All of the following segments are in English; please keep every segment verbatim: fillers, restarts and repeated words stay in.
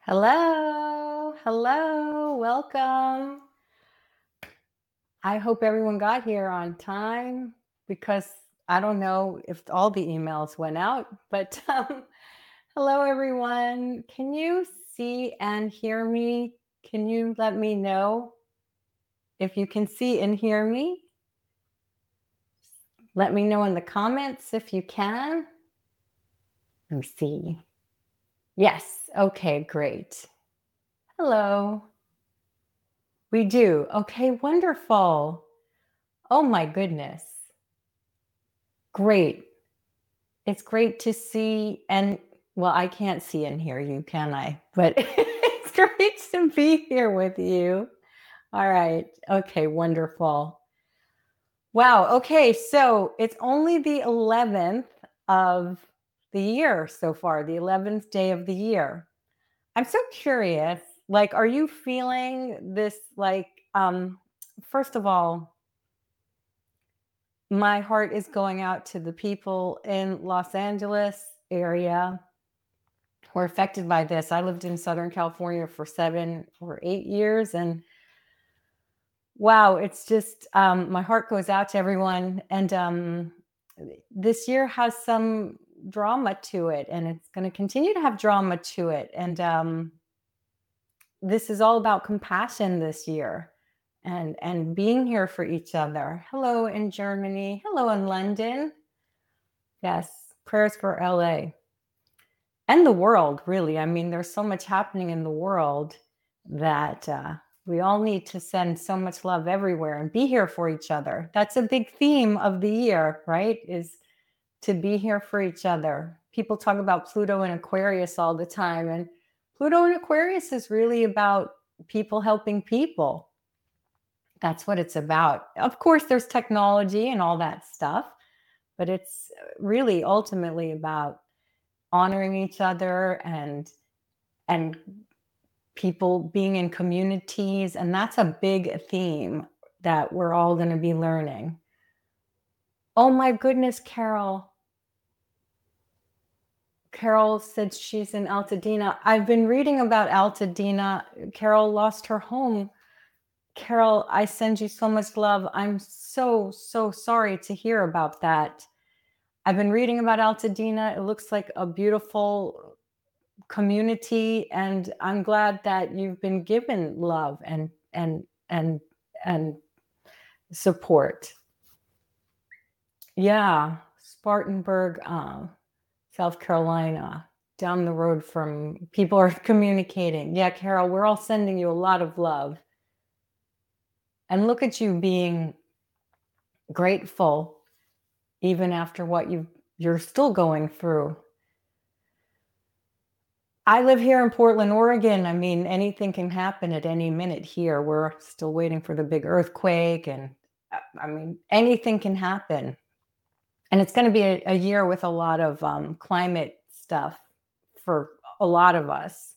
Hello, hello, welcome. I hope everyone got here on time because I don't know if all the emails went out, but um, hello, everyone. Can you see and hear me? Can you let me know if you can see and hear me? Let me know in the comments if you can. Let me see. Yes, okay, great. Hello. We do. Okay, wonderful. Oh my goodness. Great. It's great to see and well, I can't see and hear you, can I? But it's great to be here with you. All right. Okay, wonderful. Wow. Okay, so it's only the eleventh of the year so far, the eleventh day of the year. I'm so curious, like, are you feeling this like um first of all, my heart is going out to the people in Los Angeles area who are affected by this. I lived in Southern California for seven or eight years, and wow, it's just um, my heart goes out to everyone. And um, this year has some drama to it, and it's going to continue to have drama to it. And um, this is all about compassion this year. And, and being here for each other. Hello in Germany. Hello in London. Yes, prayers for L A and the world, really. I mean, there's so much happening in the world that uh, we all need to send so much love everywhere and be here for each other. That's a big theme of the year, right? Is to be here for each other. People talk about Pluto and Aquarius all the time, and Pluto and Aquarius is really about people helping people. That's what it's about. Of course, there's technology and all that stuff, but it's really ultimately about honoring each other and and people being in communities, and that's a big theme that we're all going to be learning. Oh my goodness, Carol. Carol said she's in Altadena. I've been reading about Altadena. Carol lost her home. Carol, I send you so much love. I'm so, so sorry to hear about that. I've been reading about Altadena. It looks like a beautiful community, and I'm glad that you've been given love and and and and support. Yeah, Spartanburg, uh, South Carolina, down the road from people are communicating. Yeah, Carol, we're all sending you a lot of love. And look at you being grateful even after what you you're still going through. I live here in Portland, Oregon. I mean, anything can happen at any minute here. We're still waiting for the big earthquake, and uh, I mean, anything can happen. And it's going to be a, a year with a lot of um, climate stuff for a lot of us.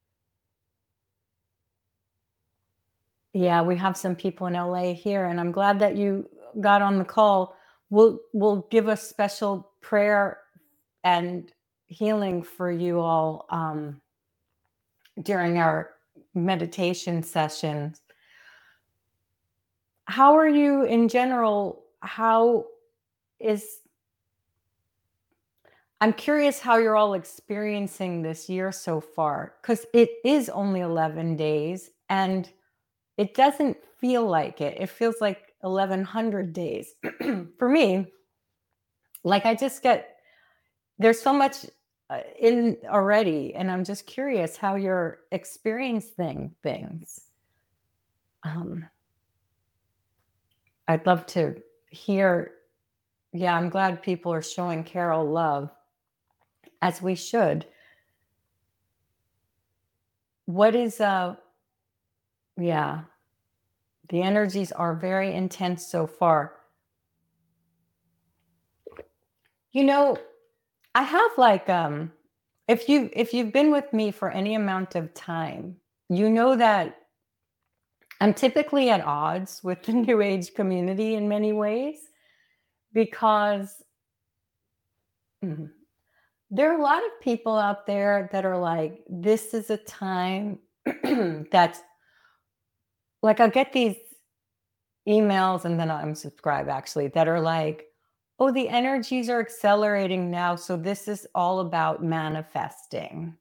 Yeah, we have some people in L A here, and I'm glad that you got on the call. We'll we'll give a special prayer and healing for you all um, during our meditation sessions. How are you in general? How is I'm curious how you're all experiencing this year so far, because it is only eleven days and it doesn't feel like it. It feels like eleven hundred days. For me, like I just get, there's so much uh, in already, and I'm just curious how you're experiencing things. Um, I'd love to hear. Yeah, I'm glad people are showing Carol love, as we should. What is uh yeah, the energies are very intense so far. You know, I have like um if you if you've been with me for any amount of time, you know that I'm typically at odds with the new age community in many ways because mhm, There are a lot of people out there that are like, this is a time that's like, I'll get these emails and then I unsubscribe actually that are like, oh, the energies are accelerating now. So this is all about manifesting.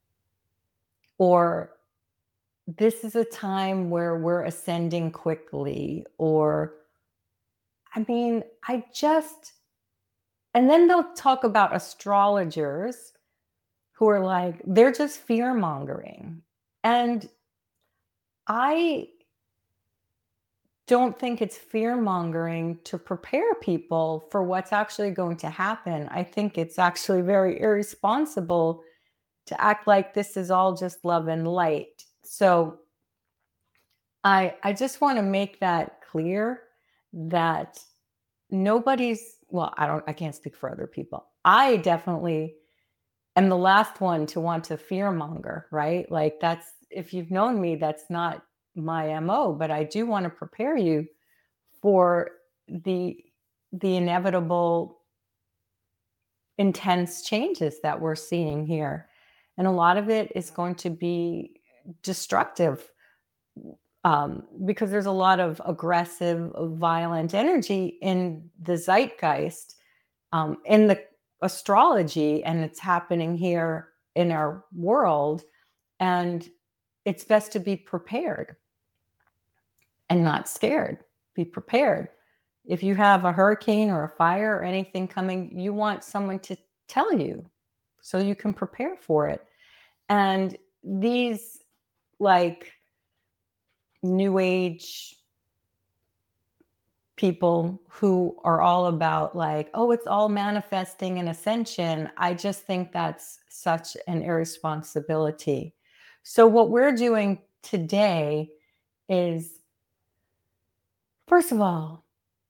Or this is a time where we're ascending quickly. Or, I mean, I just, and then they'll talk about astrologers who are like, they're just fear mongering. And I don't think it's fear mongering to prepare people for what's actually going to happen. I think it's actually very irresponsible to act like this is all just love and light. So I I just want to make that clear that nobody's, well, I don't I can't speak for other people. I definitely am the last one to want to fear monger, right? Like that's, if you've known me, that's not my M O, but I do want to prepare you for the the inevitable intense changes that we're seeing here. And a lot of it is going to be destructive, um, because there's a lot of aggressive, violent energy in the zeitgeist, um, in the astrology, and it's happening here in our world. And it's best to be prepared and not scared. Be prepared. If you have a hurricane or a fire or anything coming, you want someone to tell you so you can prepare for it. And these, like, new age people who are all about like, oh, it's all manifesting and ascension, I just think that's such an irresponsibility. So what we're doing today is, first of all,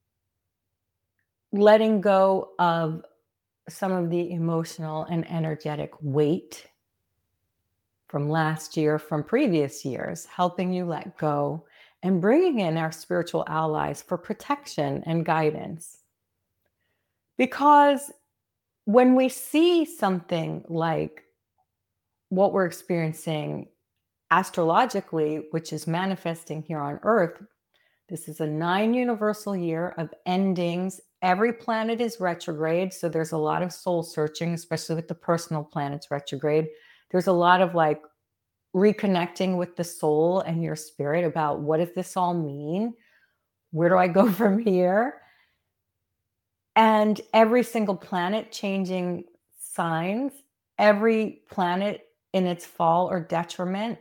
letting go of some of the emotional and energetic weight from last year, from previous years, helping you let go and bringing in our spiritual allies for protection and guidance. Because when we see something like what we're experiencing astrologically, which is manifesting here on Earth, this is a nine universal year of endings. Every planet is retrograde. So there's a lot of soul searching, especially with the personal planets retrograde. There's a lot of like reconnecting with the soul and your spirit about, what does this all mean? Where do I go from here? And every single planet changing signs, every planet in its fall or detriment,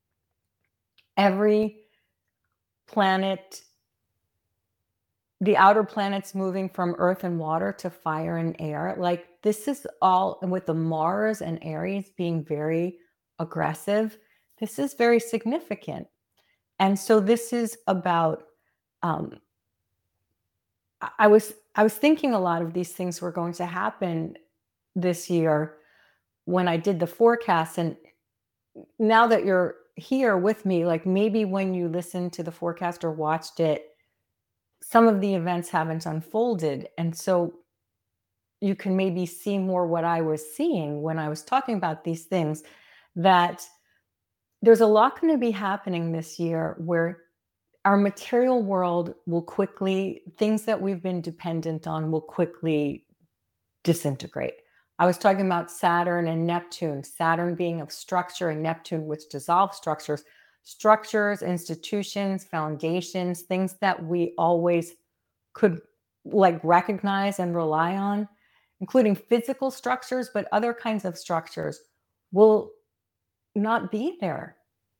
every planet, the outer planets moving from earth and water to fire and air. Like, this is all, and with the Mars and Aries being very aggressive, this is very significant. And so this is about, um, I I was I was thinking a lot of these things were going to happen this year when I did the forecast. And now that you're here with me, like maybe when you listened to the forecast or watched it, some of the events haven't unfolded. And so you can maybe see more what I was seeing when I was talking about these things, that there's a lot going to be happening this year where our material world will quickly, things that we've been dependent on will quickly disintegrate. I was talking about Saturn and Neptune, Saturn being of structure and Neptune, which dissolves structures, structures, institutions, foundations, things that we always could like recognize and rely on, including physical structures, but other kinds of structures will not be there.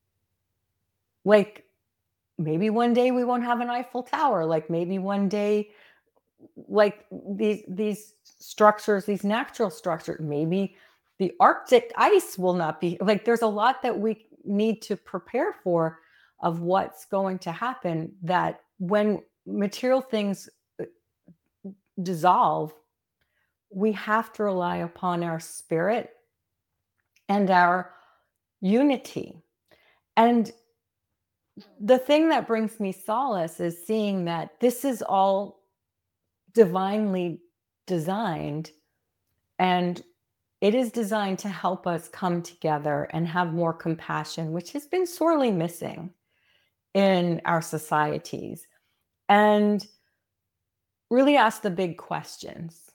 Like, maybe one day we won't have an Eiffel Tower. Like, maybe one day, like these these structures, these natural structures, maybe the Arctic ice will not be, like, there's a lot that we need to prepare for of what's going to happen, that when material things uh, dissolve, we have to rely upon our spirit and our unity. And the thing that brings me solace is seeing that this is all divinely designed, and It is designed to help us come together and have more compassion, which has been sorely missing in our societies, and really ask the big questions.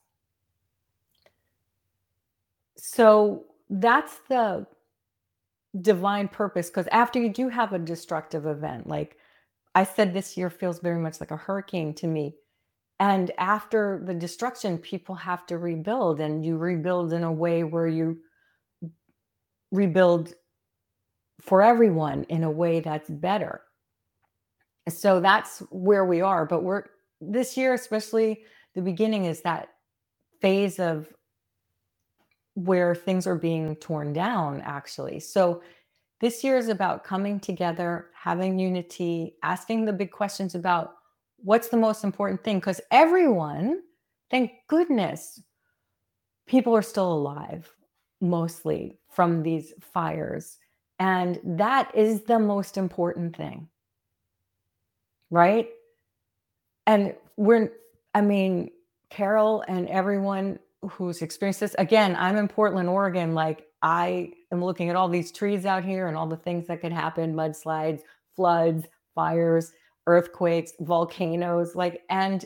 So that's the divine purpose, because after you do have a destructive event, like I said, this year feels very much like a hurricane to me. And after the destruction, people have to rebuild, and you rebuild in a way where you rebuild for everyone in a way that's better. So that's where we are. But we're this year, especially the beginning, is that phase of where things are being torn down, actually. So this year is about coming together, having unity, asking the big questions about what's the most important thing. Because everyone, thank goodness, people are still alive, mostly from these fires. And that is the most important thing, right? And we're, I mean, Carol and everyone who's experienced this, again, I'm in Portland, Oregon. Like, I am looking at all these trees out here and all the things that could happen: mudslides, floods, fires, earthquakes, volcanoes. Like, and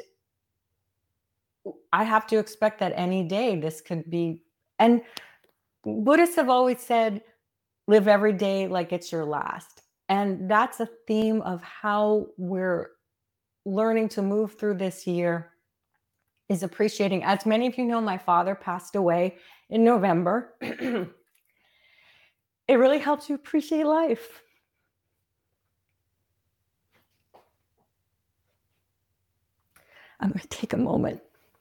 I have to expect that any day this could be. And Buddhists have always said, live every day like it's your last. And that's a theme of how we're learning to move through this year, is appreciating. As many of you know, my father passed away in November. It really helps you appreciate life. I'm going to take a moment.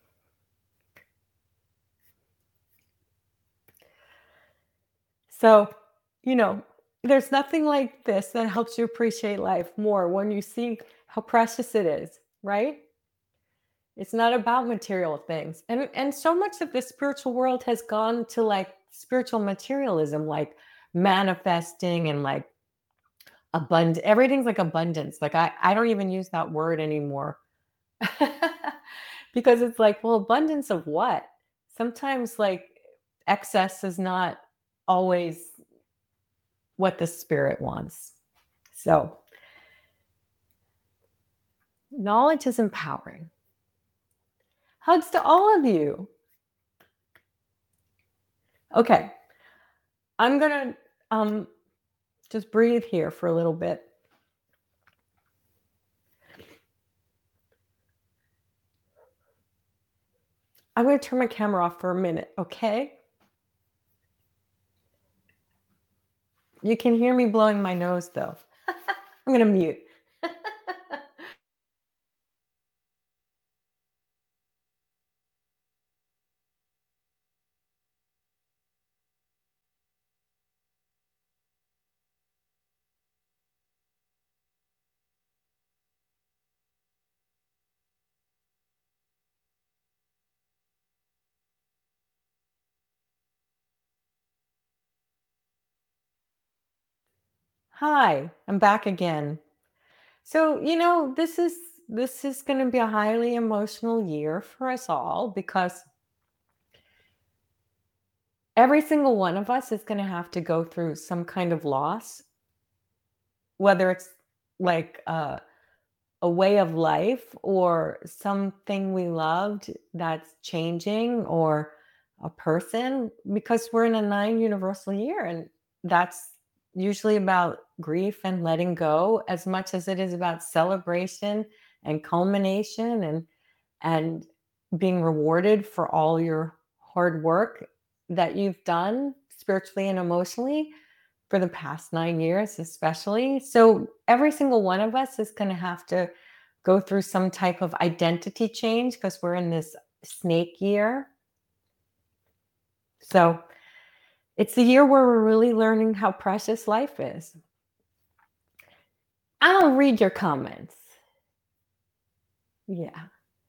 So, you know, there's nothing like this that helps you appreciate life more when you see how precious it is, right? It's not about material things. And and so much of the spiritual world has gone to like spiritual materialism, like manifesting and like abundant. Everything's like abundance. Like I, I don't even use that word anymore. Because it's like, well, abundance of what? Sometimes like excess is not always what the spirit wants. So knowledge is empowering. Hugs to all of you. Okay. I'm going to um, just breathe here for a little bit. I'm going to turn my camera off for a minute, okay? You can hear me blowing my nose, though. I'm going to mute. Hi, I'm back again. So, you know, this is this is going to be a highly emotional year for us all, because every single one of us is going to have to go through some kind of loss, whether it's like uh, a way of life or something we loved that's changing, or a person, because we're in a nine universal year, and that's usually about grief and letting go as much as it is about celebration and culmination, and and being rewarded for all your hard work that you've done spiritually and emotionally for the past nine years, especially. So every single one of us is going to have to go through some type of identity change, because we're in this snake year. So it's the year where we're really learning how precious life is. I'll read your comments. Yeah.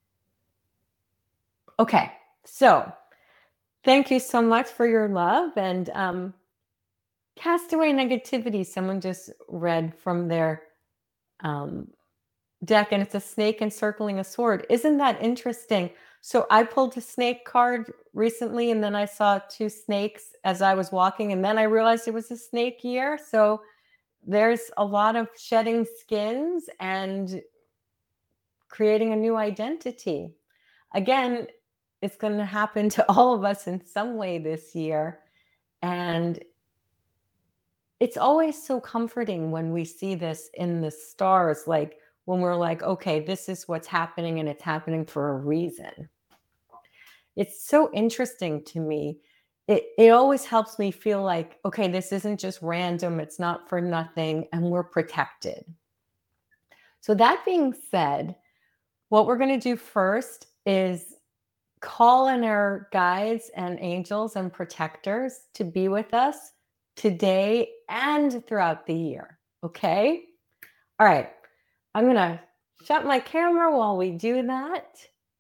Okay. So thank you so much for your love. And um, cast away negativity. Someone just read from their um, deck, and it's a snake encircling a sword. Isn't that interesting? So I pulled a snake card recently, and then I saw two snakes as I was walking, and then I realized it was a snake year. So there's a lot of shedding skins and creating a new identity. Again, it's going to happen to all of us in some way this year. And it's always so comforting when we see this in the stars, like when we're like, okay, this is what's happening and it's happening for a reason. It's so interesting to me. It, it always helps me feel like, okay, this isn't just random, it's not for nothing, and we're protected. So, that being said, what we're going to do first is call in our guides and angels and protectors to be with us today and throughout the year. Okay? All right. I'm going to shut my camera while we do that.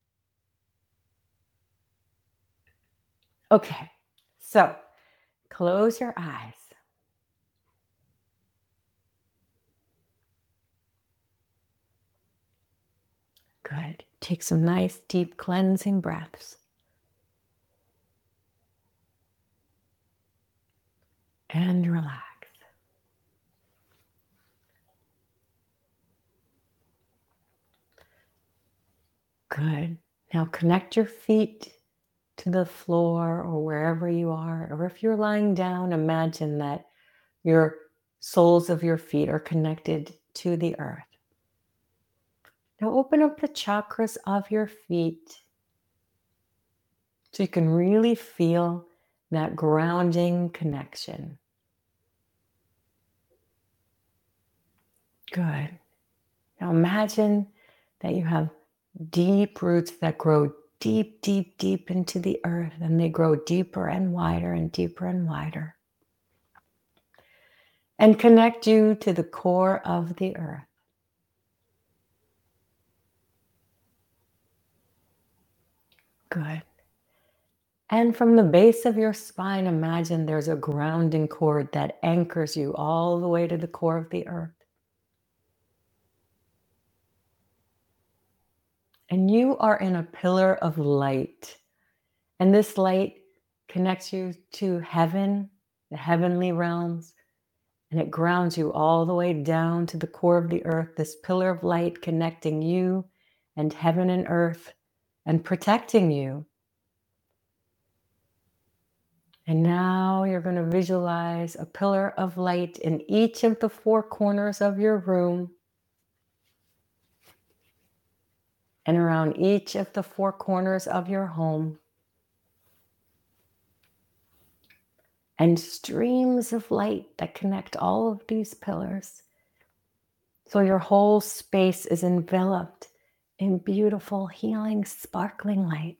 Okay. So close your eyes. Good. Take some nice, deep, cleansing breaths. And relax. Good. Now connect your feet to the floor or wherever you are. Or if you're lying down, imagine that your soles of your feet are connected to the earth. Now open up the chakras of your feet so you can really feel that grounding connection. Good. Now imagine that you have deep roots that grow deep, deep, deep into the earth, and they grow deeper and wider and deeper and wider. And connect you to the core of the earth. Good. And from the base of your spine, imagine there's a grounding cord that anchors you all the way to the core of the earth. And you are in a pillar of light. And this light connects you to heaven, the heavenly realms, and it grounds you all the way down to the core of the earth, this pillar of light connecting you and heaven and earth and protecting you. And now you're going to visualize a pillar of light in each of the four corners of your room and around each of the four corners of your home. And streams of light that connect all of these pillars. So your whole space is enveloped in beautiful, healing, sparkling light.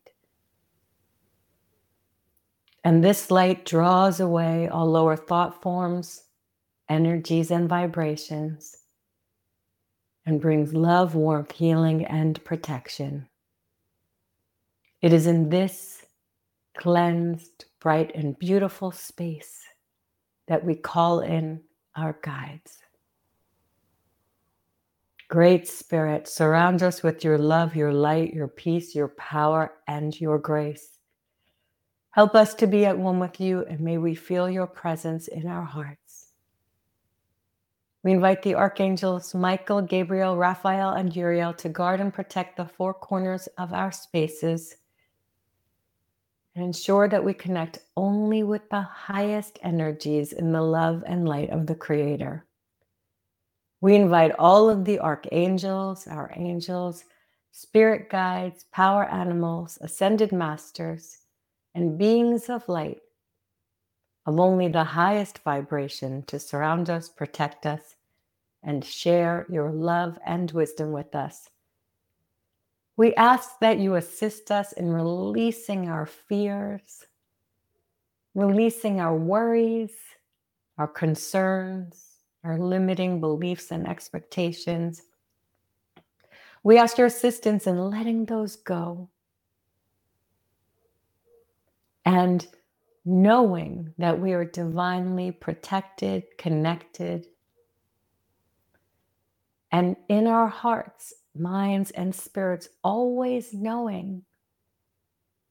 And this light draws away all lower thought forms, energies, and vibrations, and brings love, warmth, healing, and protection. It is in this cleansed, bright, and beautiful space that we call in our guides. Great Spirit, surround us with your love, your light, your peace, your power, and your grace. Help us to be at one with you, and may we feel your presence in our hearts. We invite the archangels Michael, Gabriel, Raphael, and Uriel to guard and protect the four corners of our spaces and ensure that we connect only with the highest energies in the love and light of the Creator. We invite all of the archangels, our angels, spirit guides, power animals, ascended masters, and beings of light of only the highest vibration to surround us, protect us, and share your love and wisdom with us. We ask that you assist us in releasing our fears, releasing our worries, our concerns, our limiting beliefs and expectations. We ask your assistance in letting those go and knowing that we are divinely protected, connected, and in our hearts, minds, and spirits, always knowing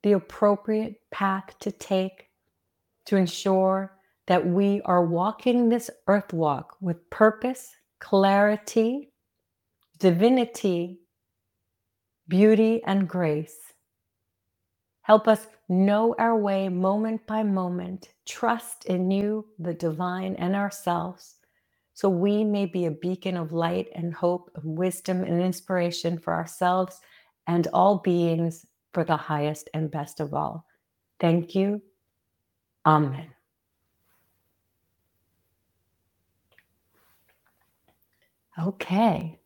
the appropriate path to take to ensure that we are walking this earth walk with purpose, clarity, divinity, beauty, and grace. Help us know our way moment by moment, trust in you, the divine, and ourselves, so we may be a beacon of light and hope and wisdom and inspiration for ourselves and all beings for the highest and best of all. Thank you. Amen. Okay.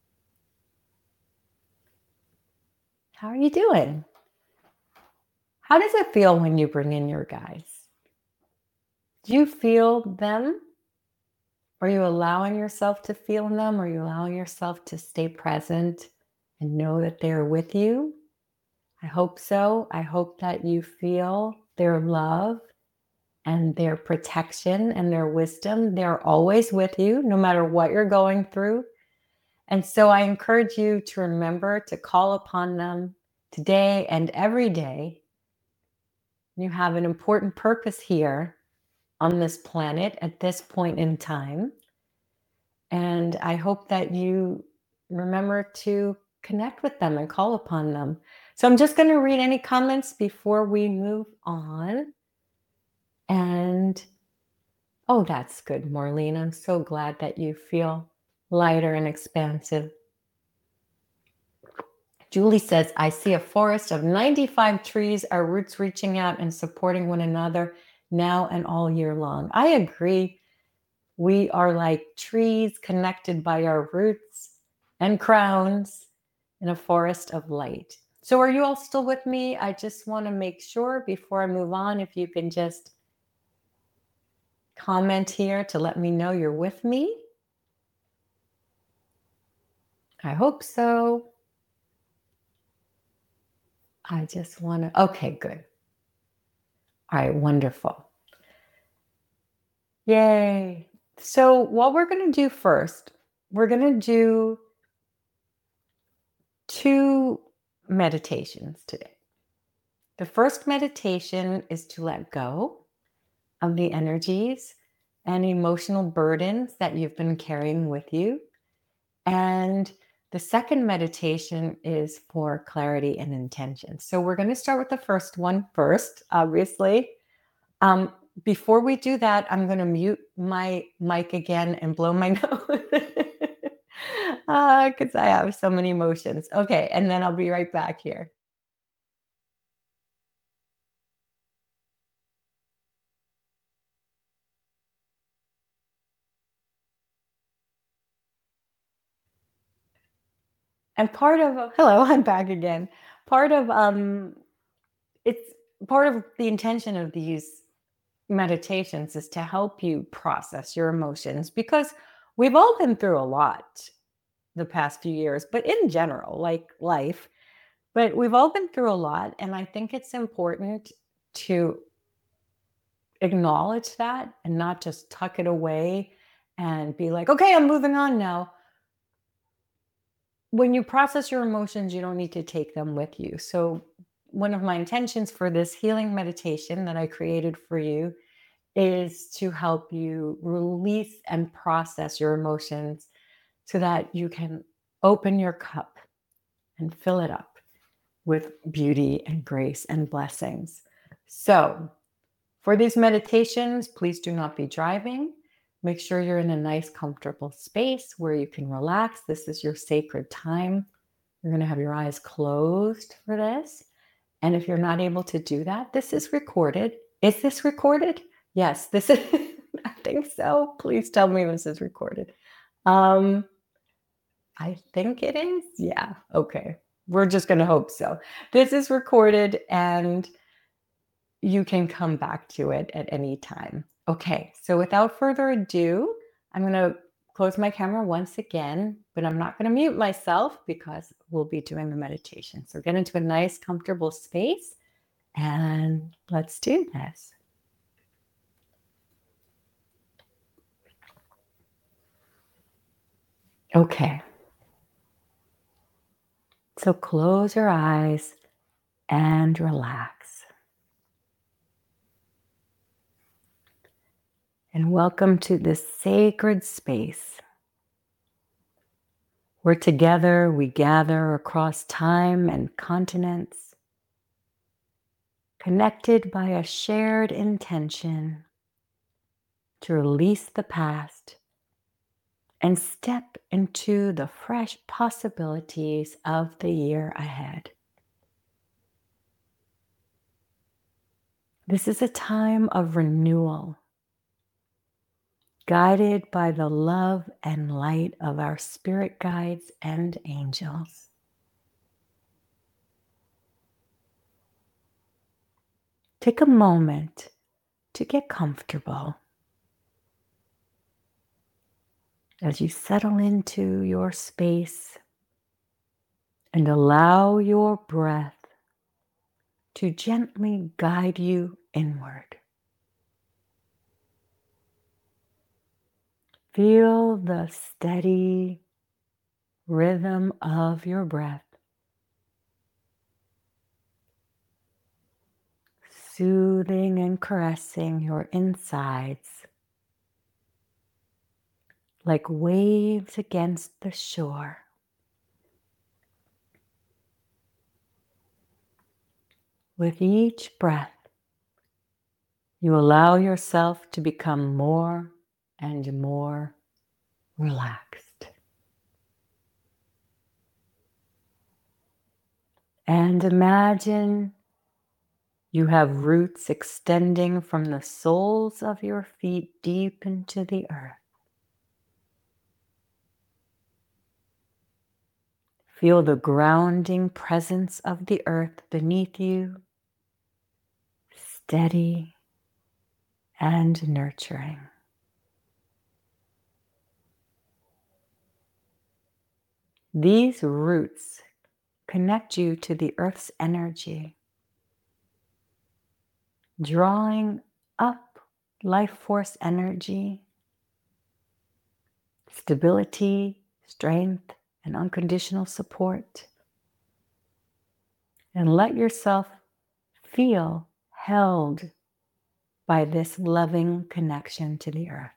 How are you doing? How does it feel when you bring in your guides? Do you feel them? Are you allowing yourself to feel them? Are you allowing yourself to stay present and know that they're with you? I hope so. I hope that you feel their love and their protection and their wisdom. They're always with you, no matter what you're going through. And so I encourage you to remember to call upon them today and every day. You have an important purpose here on this planet at this point in time. And I hope that you remember to connect with them and call upon them. So I'm just going to read any comments before we move on. And, oh, that's good, Marlene. I'm so glad that you feel lighter and expansive. Julie says, I see a forest of ninety-five trees, our roots reaching out and supporting one another now and all year long. I agree. We are like trees connected by our roots and crowns in a forest of light. So are you all still with me? I just want to make sure before I move on, if you can just comment here to let me know you're with me. I hope so. I just want to, okay, good. All right, wonderful. Yay. So what we're going to do first, we're going to do two meditations today. The first meditation is to let go of the energies and emotional burdens that you've been carrying with you. And the second meditation is for clarity and intention. So we're going to start with the first one first, obviously. Um, before we do that, I'm going to mute my mic again and blow my nose because uh, I have so many emotions. Okay, and then I'll be right back here. And part of, hello, I'm back again. Part of, um, it's part of the intention of these meditations is to help you process your emotions, because we've all been through a lot the past few years, but in general, like life, but we've all been through a lot. And I think it's important to acknowledge that and not just tuck it away and be like, okay, I'm moving on now. When you process your emotions, you don't need to take them with you. So one of my intentions for this healing meditation that I created for you is to help you release and process your emotions so that you can open your cup and fill it up with beauty and grace and blessings. So for these meditations, please do not be driving. Make sure you're in a nice, comfortable space where you can relax. This is your sacred time. You're going to have your eyes closed for this. And if you're not able to do that, this is recorded. Is this recorded? Yes, this is, I think so. Please tell me this is recorded. Um, I think it is. Yeah. Okay. We're just going to hope so. This is recorded and you can come back to it at any time. Okay. So without further ado, I'm going to close my camera once again, but I'm not going to mute myself because we'll be doing the meditation. So get into a nice, comfortable space and let's do this. Okay. So close your eyes and relax. And welcome to this sacred space where together we gather across time and continents, connected by a shared intention to release the past and step into the fresh possibilities of the year ahead. This is a time of renewal, guided by the love and light of our spirit guides and angels. Take a moment to get comfortable as you settle into your space and allow your breath to gently guide you inward. Feel the steady rhythm of your breath, soothing and caressing your insides like waves against the shore. With each breath, you allow yourself to become more and more relaxed. And imagine you have roots extending from the soles of your feet deep into the earth. Feel the grounding presence of the earth beneath you, steady and nurturing. These roots connect you to the earth's energy, drawing up life force energy, stability, strength, and unconditional support. And let yourself feel held by this loving connection to the earth.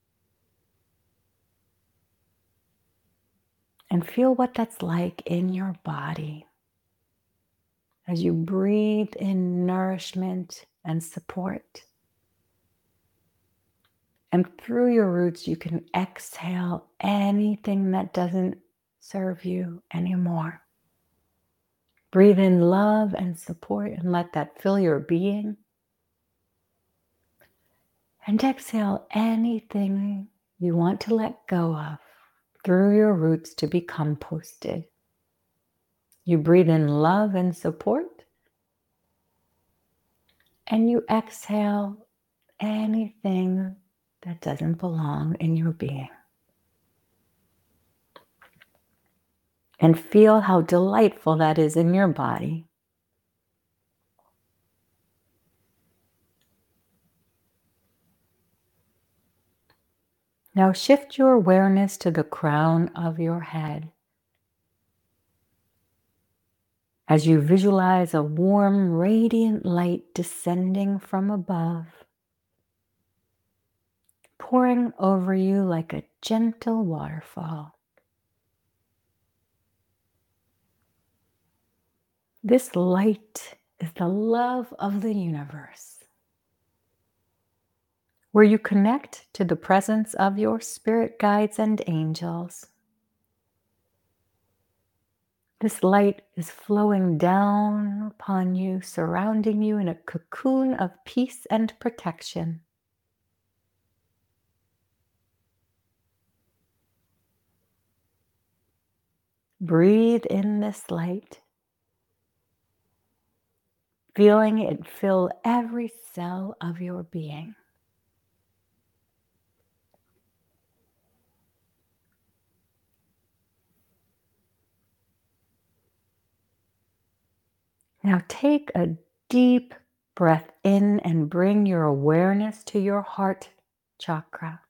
And feel what that's like in your body as you breathe in nourishment and support. And through your roots, you can exhale anything that doesn't serve you anymore. Breathe in love and support and let that fill your being. And exhale anything you want to let go of through your roots to be composted. You breathe in love and support, and you exhale anything that doesn't belong in your being. And feel how delightful that is in your body. Now shift your awareness to the crown of your head as you visualize a warm, radiant light descending from above, pouring over you like a gentle waterfall. This light is the love of the universe, where you connect to the presence of your spirit guides and angels. This light is flowing down upon you, surrounding you in a cocoon of peace and protection. Breathe in this light, feeling it fill every cell of your being. Now take a deep breath in and bring your awareness to your heart chakra.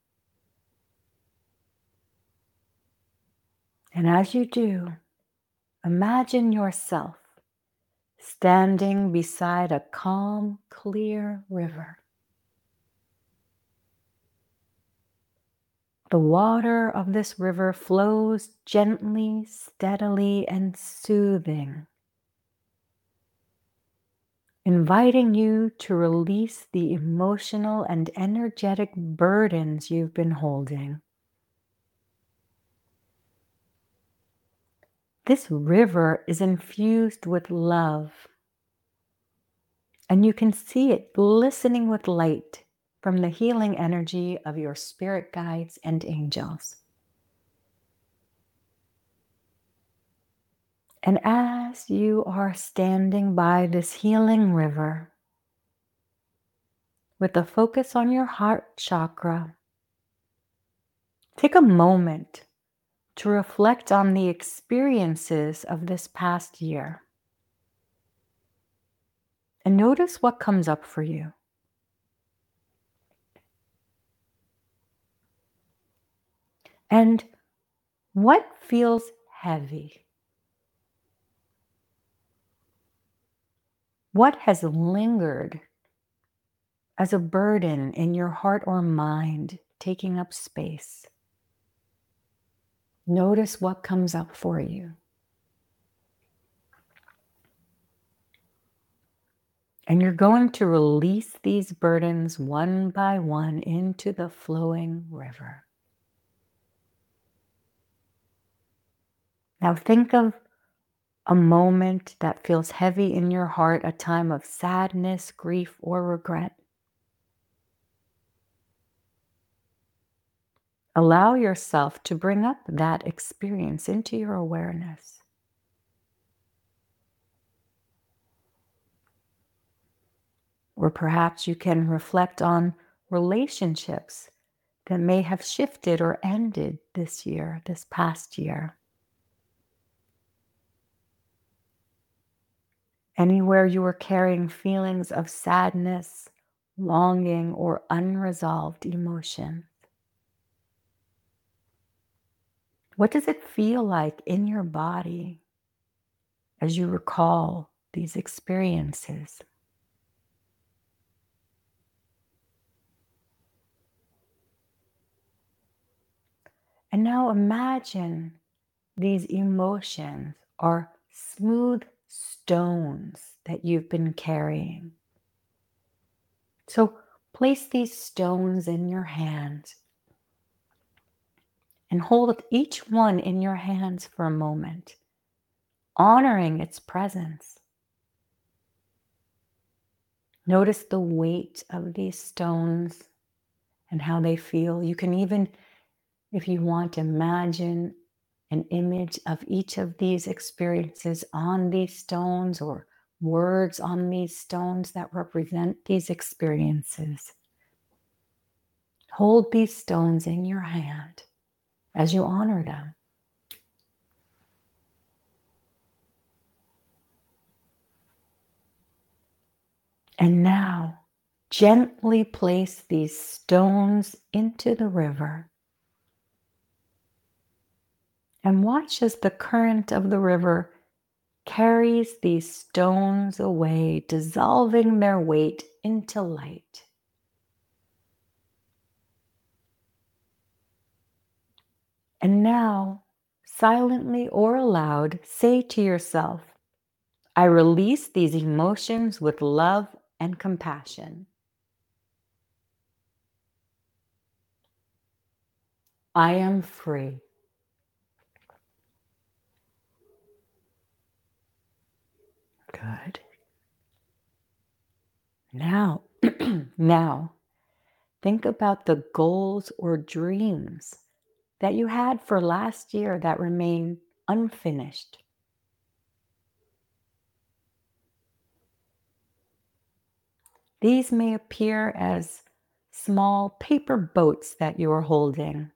And as you do, imagine yourself standing beside a calm, clear river. The water of this river flows gently, steadily, and soothing, inviting you to release the emotional and energetic burdens you've been holding. This river is infused with love, and you can see it glistening with light from the healing energy of your spirit guides and angels. And as you are standing by this healing river, with a focus on your heart chakra, take a moment to reflect on the experiences of this past year. And notice what comes up for you. And what feels heavy? What has lingered as a burden in your heart or mind, taking up space? Notice what comes up for you. And you're going to release these burdens one by one into the flowing river. Now think of a moment that feels heavy in your heart, a time of sadness, grief, or regret. Allow yourself to bring up that experience into your awareness. Or perhaps you can reflect on relationships that may have shifted or ended this year, this past year. Anywhere you were carrying feelings of sadness, longing, or unresolved emotion. What does it feel like in your body as you recall these experiences? And now imagine these emotions are smooth stones that you've been carrying. So place these stones in your hands and hold each one in your hands for a moment, honoring its presence. Notice the weight of these stones and how they feel. You can even, if you want, imagine an image of each of these experiences on these stones, or words on these stones that represent these experiences. Hold these stones in your hand as you honor them. And now, gently place these stones into the river. And watch as the current of the river carries these stones away, dissolving their weight into light. And now, silently or aloud, say to yourself, I release these emotions with love and compassion. I am free. Good. Now, now, think about the goals or dreams that you had for last year that remain unfinished. These may appear as small paper boats that you are holding.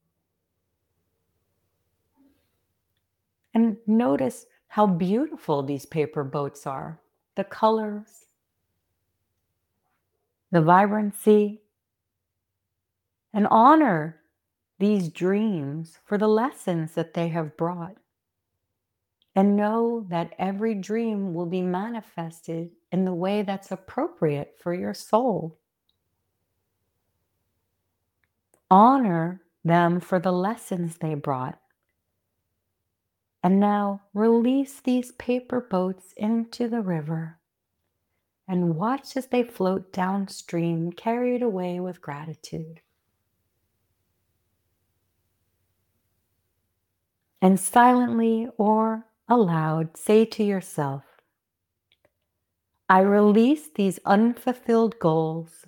And notice how beautiful these paper boats are. The colors, the vibrancy, and honor these dreams for the lessons that they have brought. And know that every dream will be manifested in the way that's appropriate for your soul. Honor them for the lessons they brought. And now release these paper boats into the river and watch as they float downstream, carried away with gratitude. And silently or aloud say to yourself, I release these unfulfilled goals,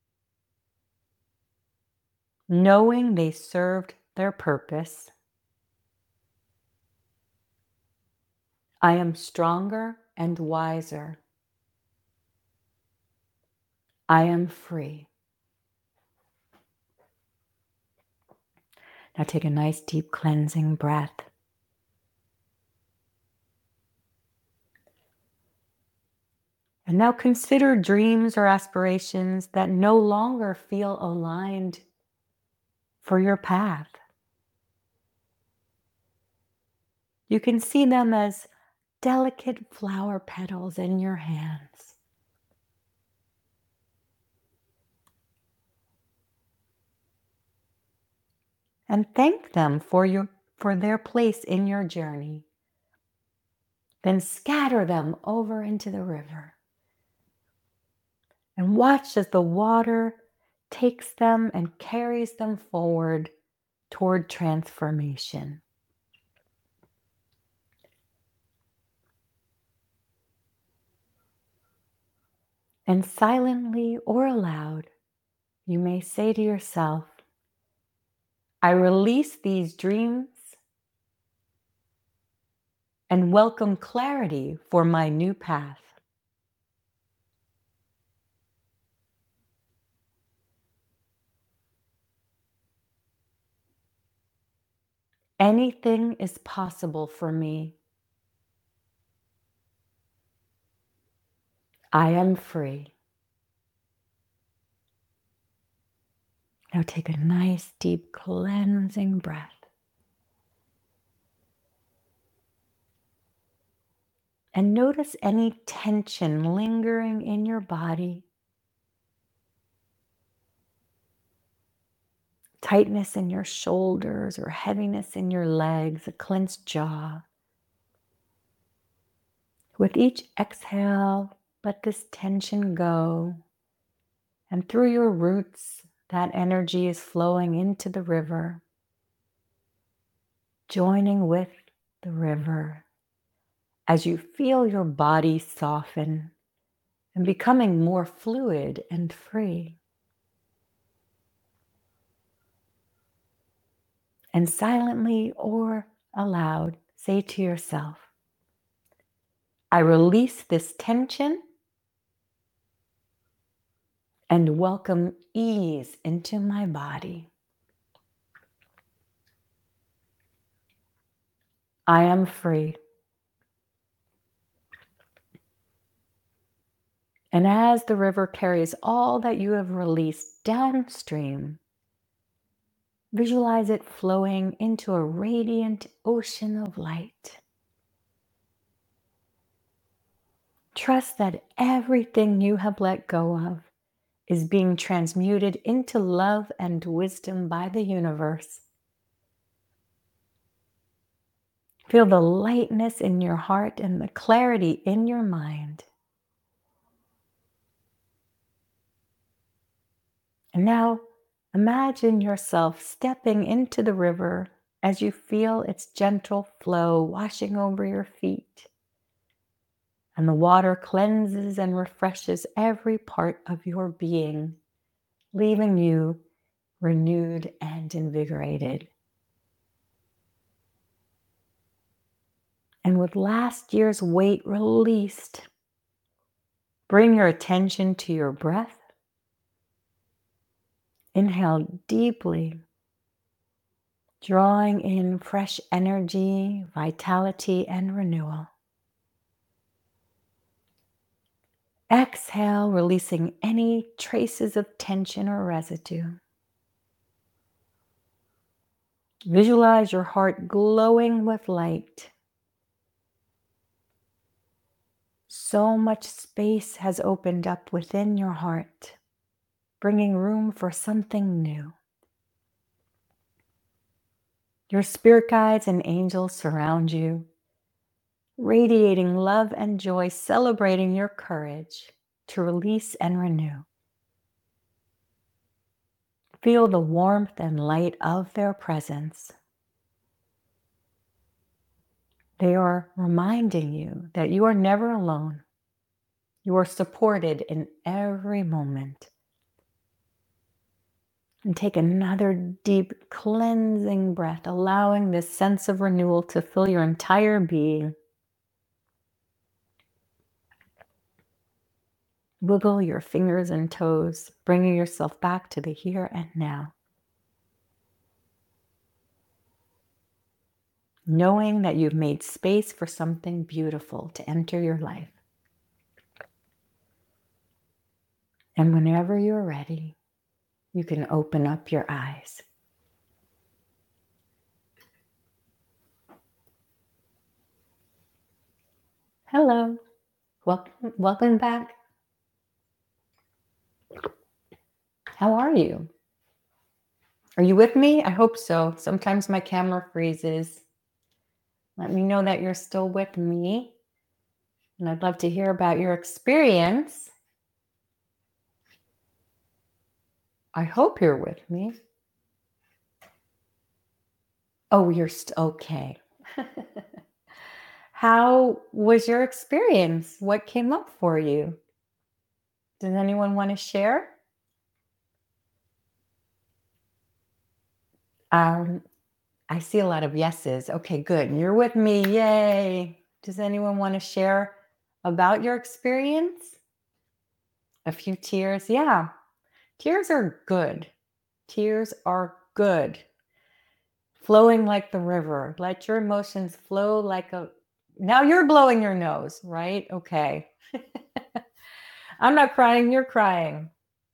knowing they served their purpose. I am stronger and wiser. I am free. Now take a nice deep cleansing breath. And now consider dreams or aspirations that no longer feel aligned for your path. You can see them as delicate flower petals in your hands. And thank them for your for their place in your journey. Then scatter them over into the river. And watch as the water takes them and carries them forward toward transformation. And silently or aloud, you may say to yourself, I release these dreams and welcome clarity for my new path. Anything is possible for me. I am free. Now take a nice deep cleansing breath. And notice any tension lingering in your body. Tightness in your shoulders or heaviness in your legs, a clenched jaw. With each exhale, let this tension go. And through your roots, that energy is flowing into the river, joining with the river as you feel your body soften and becoming more fluid and free. And silently or aloud, say to yourself, I release this tension and welcome ease into my body. I am free. And as the river carries all that you have released downstream, visualize it flowing into a radiant ocean of light. Trust that everything you have let go of is being transmuted into love and wisdom by the universe. Feel the lightness in your heart and the clarity in your mind. And now imagine yourself stepping into the river as you feel its gentle flow washing over your feet. And the water cleanses and refreshes every part of your being, leaving you renewed and invigorated. And with last year's weight released, bring your attention to your breath. Inhale deeply, drawing in fresh energy, vitality, and renewal. Exhale, releasing any traces of tension or residue. Visualize your heart glowing with light, So much space has opened up within your heart, bringing room for something new. Your spirit guides and angels surround you, radiating love and joy, celebrating your courage to release and renew. Feel the warmth and light of their presence. They are reminding you that you are never alone. You are supported in every moment. And take another deep cleansing breath, allowing this sense of renewal to fill your entire being. Wiggle your fingers and toes, bringing yourself back to the here and now. Knowing that you've made space for something beautiful to enter your life. And whenever you're ready, you can open up your eyes. Hello, welcome, welcome back. How are you? Are you with me? I hope so. Sometimes my camera freezes. Let me know that you're still with me. And I'd love to hear about your experience. I hope you're with me. Oh, you're still okay. How was your experience? What came up for you? Does anyone want to share? Um, I see a lot of yeses. Okay, good. You're with me. Yay. Does anyone want to share about your experience? A few tears. Yeah. Tears are good. Tears are good. Flowing like the river. Let your emotions flow like a... Now you're blowing your nose, right? Okay. I'm not crying. You're crying.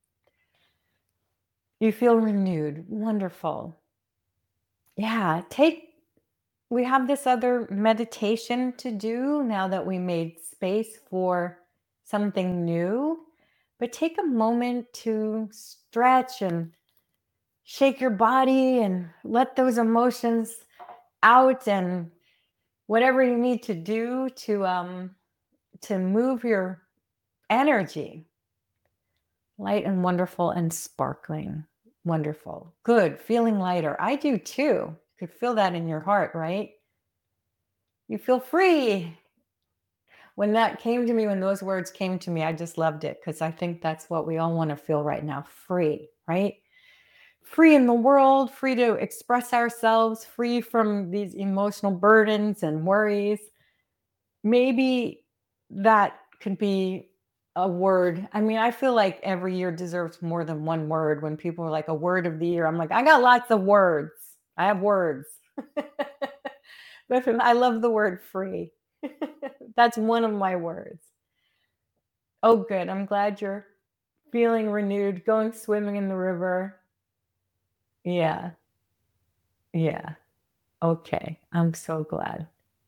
You feel renewed. Wonderful. Yeah. Take... We have this other meditation to do now that we made space for something new. But take a moment to stretch and shake your body and let those emotions out, and whatever you need to do to um, to move your energy. Light and wonderful and sparkling. Wonderful. Good. Feeling lighter. I do too. You could feel that in your heart, right? You feel free. When that came to me, when those words came to me, I just loved it, because I think that's what we all want to feel right now. Free, right? Free in the world, free to express ourselves, free from these emotional burdens and worries. Maybe that could be a word. I mean, I feel like every year deserves more than one word. When people are like, a word of the year, I'm like, I got lots of words. I have words. But I love the word free. That's one of my words. Oh, good. I'm glad you're feeling renewed, going swimming in the river. Yeah. Yeah. Okay. I'm so glad.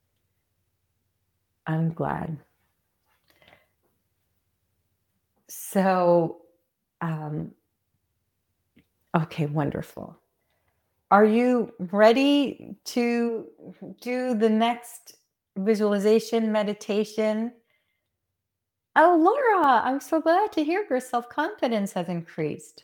I'm glad. So, um, okay, wonderful. Are you ready to do the next visualization meditation? Oh, Laura, I'm so glad to hear your self-confidence has increased.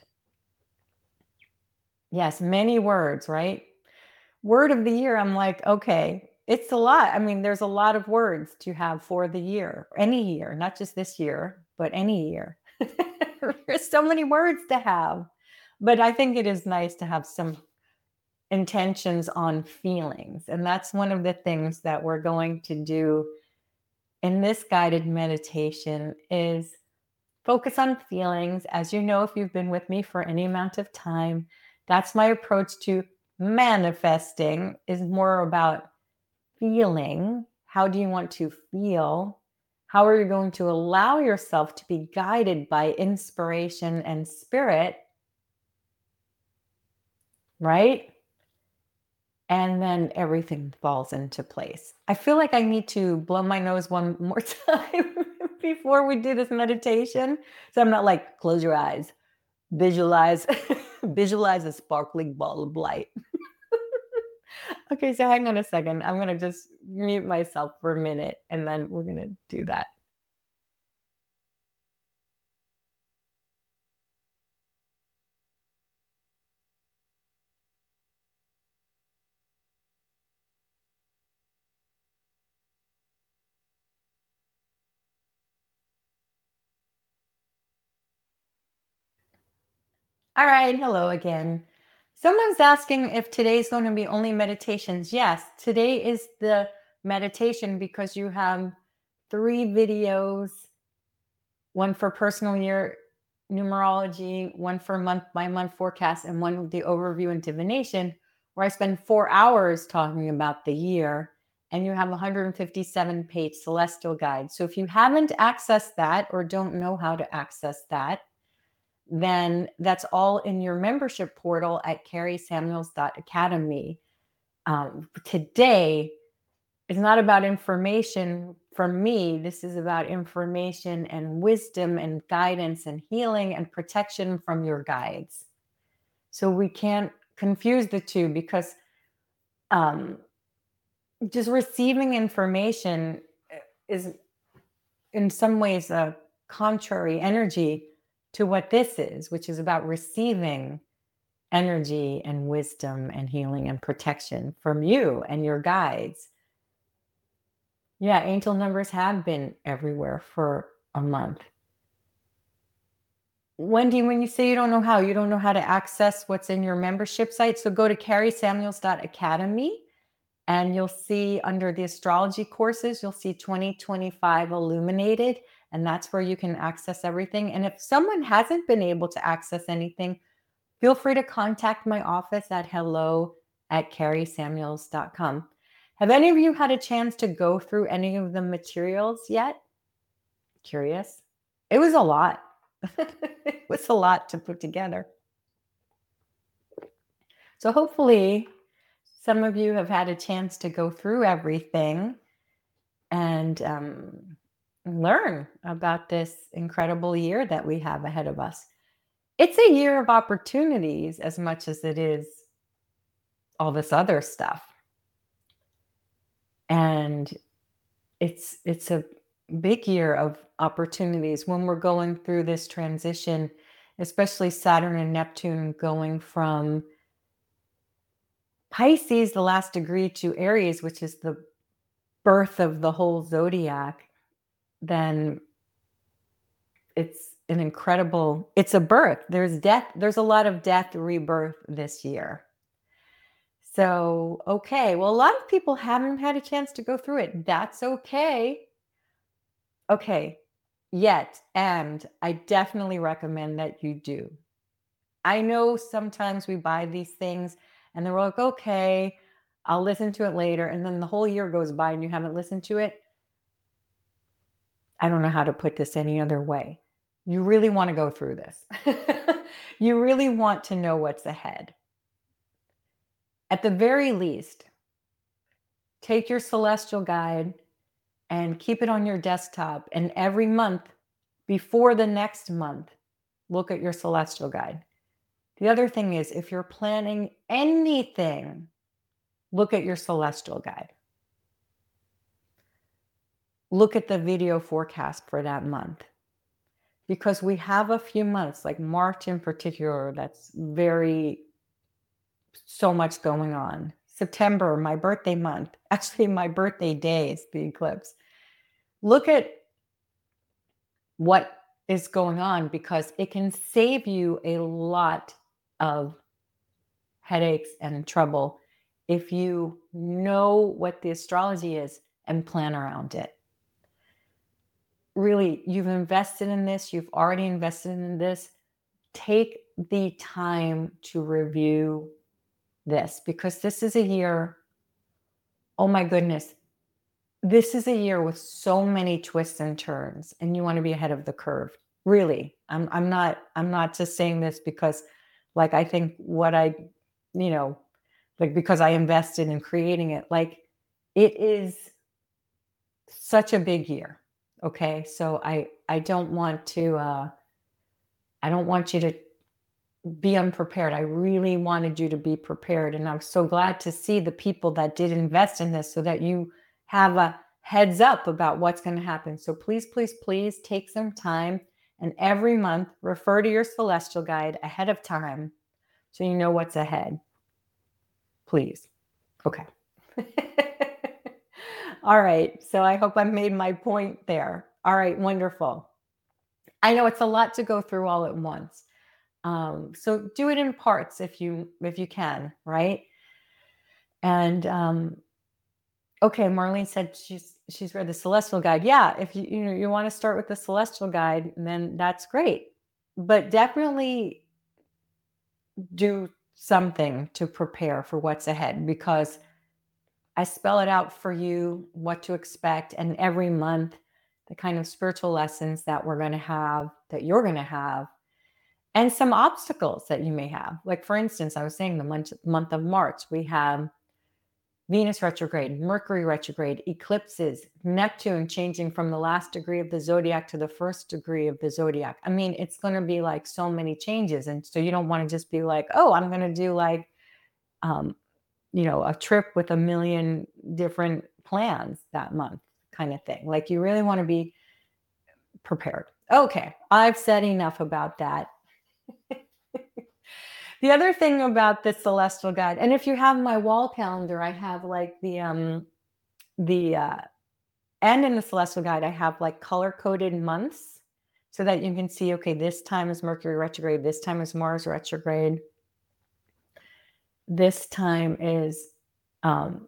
Yes, many words, right? Word of the year, I'm like, okay, it's a lot. I mean, there's a lot of words to have for the year, any year, not just this year, but any year. There's so many words to have. But I think it is nice to have some intentions on feelings. And that's one of the things that we're going to do in this guided meditation is focus on feelings. As you know, if you've been with me for any amount of time, that's my approach to manifesting, is more about feeling. How do you want to feel? How are you going to allow yourself to be guided by inspiration and spirit? Right? And then everything falls into place. I feel like I need to blow my nose one more time before we do this meditation. So I'm not like, close your eyes, visualize, visualize a sparkling ball of light. Okay, so hang on a second. I'm going to just mute myself for a minute and then we're going to do that. All right, hello again. Someone's asking if today's going to be only meditations. Yes, today is the meditation because you have three videos, one for personal year numerology, one for month by month forecast, and one with the overview and divination, where I spend four hours talking about the year. And you have a one hundred fifty-seven page celestial guide. So if you haven't accessed that or don't know how to access that, then that's all in your membership portal at carrie samuels dot academy. Um, today is not about information from me. This is about information and wisdom and guidance and healing and protection from your guides. So we can't confuse the two because um, just receiving information is in some ways a contrary energy to what this is, which is about receiving energy and wisdom and healing and protection from you and your guides. Yeah, angel numbers have been everywhere for a month. Wendy, when you say you don't know how, you don't know how to access what's in your membership site. So go to carrie samuels dot academy and you'll see under the astrology courses, you'll see twenty twenty-five illuminated. And that's where you can access everything. And if someone hasn't been able to access anything, feel free to contact my office at hello at carrie samuels dot com. Have any of you had a chance to go through any of the materials yet? Curious? It was a lot. It was a lot to put together. So hopefully some of you have had a chance to go through everything and um, learn about this incredible year that we have ahead of us. It's a year of opportunities as much as it is all this other stuff. And it's it's a big year of opportunities when we're going through this transition, especially Saturn and Neptune going from Pisces, the last degree, to Aries, which is the birth of the whole zodiac. Then it's an incredible, it's a birth. There's death. There's a lot of death, rebirth this year. So, okay. Well, a lot of people haven't had a chance to go through it. That's okay. Okay. Yet. And I definitely recommend that you do. I know sometimes we buy these things and then we're like, okay, I'll listen to it later. And then the whole year goes by and you haven't listened to it. I don't know how to put this any other way. You really want to go through this. You really want to know what's ahead. At the very least, take your celestial guide and keep it on your desktop. And every month before the next month, look at your celestial guide. The other thing is, if you're planning anything, look at your celestial guide. Look at the video forecast for that month. Because we have a few months, like March in particular, that's very, so much going on. September, my birthday month, actually my birthday day is the eclipse. Look at what is going on because it can save you a lot of headaches and trouble if you know what the astrology is and plan around it. Really, you've invested in this, you've already invested in this. Take the time to review this because this is a year, oh my goodness, this is a year with so many twists and turns and you want to be ahead of the curve. Really, I'm I'm not I'm not just saying this because like I think what I, you know, like because I invested in creating it, like it is such a big year. Okay. So I, I don't want to, uh, I don't want you to be unprepared. I really wanted you to be prepared. And I'm so glad to see the people that did invest in this so that you have a heads up about what's going to happen. So please, please, please take some time and every month refer to your celestial guide ahead of time so you know what's ahead. Please. Okay. All right. So I hope I made my point there. All right. Wonderful. I know it's a lot to go through all at once. Um, so do it in parts if you if you can, right? And um, okay, Marlene said she's she's read the Celestial Guide. Yeah, if you you know you want to start with the Celestial Guide, then that's great. But definitely do something to prepare for what's ahead because I spell it out for you what to expect, and every month the kind of spiritual lessons that we're going to have, that you're going to have, and some obstacles that you may have. Like, for instance, I was saying the month, month of March, we have Venus retrograde, Mercury retrograde, eclipses, Neptune changing from the last degree of the zodiac to the first degree of the zodiac. I mean, it's going to be like so many changes. And so you don't want to just be like, oh, I'm going to do like, um, you know, a trip with a million different plans that month kind of thing. Like, you really want to be prepared. Okay, I've said enough about that. The other thing about the Celestial Guide, and if you have my wall calendar, I have like the um the uh and in the Celestial Guide, I have like color coded months so that you can see, okay, this time is Mercury retrograde, this time is Mars retrograde, this time is um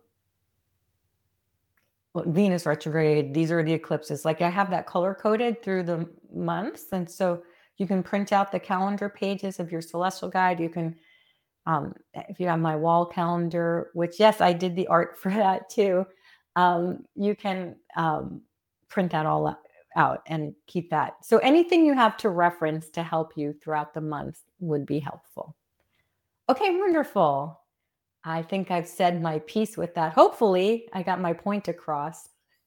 Venus retrograde, these are the eclipses. Like, I have that color coded through the months. And so you can print out the calendar pages of your Celestial Guide. You can, um, if you have my wall calendar, which, yes, I did the art for that too, um, you can um, print that all out and keep that. So anything you have to reference to help you throughout the month would be helpful. Okay, wonderful. I think I've said my piece with that. Hopefully, I got my point across.